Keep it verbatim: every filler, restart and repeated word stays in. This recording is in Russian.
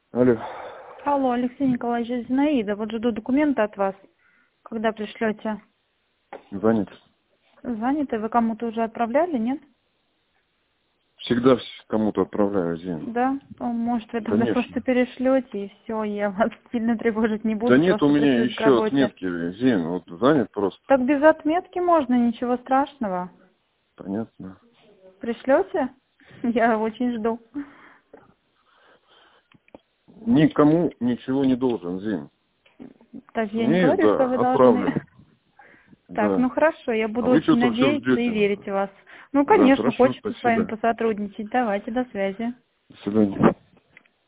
Алло. Алло, Алексей Николаевич, Зинаида. Вот жду документы от вас. Когда пришлете? Занят. Заняты? Вы кому-то уже отправляли, нет? Всегда вс- кому-то отправляю, Зин. Да? То, может, вы тогда Конечно. просто перешлете, и все, я вас сильно тревожить не буду, Да нет у просто меня приступ к еще работе. отметки, Зин. Вот занят просто. Так без отметки можно, ничего страшного. Понятно. Пришлете? Я очень жду. Никому ничего не должен, Зин. Так я не Мне, говорю, да, что вы должны. отправлю. Так, ну Да. хорошо, я А буду вы очень что-то все надеяться и ждете. верить в вас. Ну, Да, конечно, хорошо, хочется с вами спасибо. посотрудничать. Давайте, до связи. До свидания.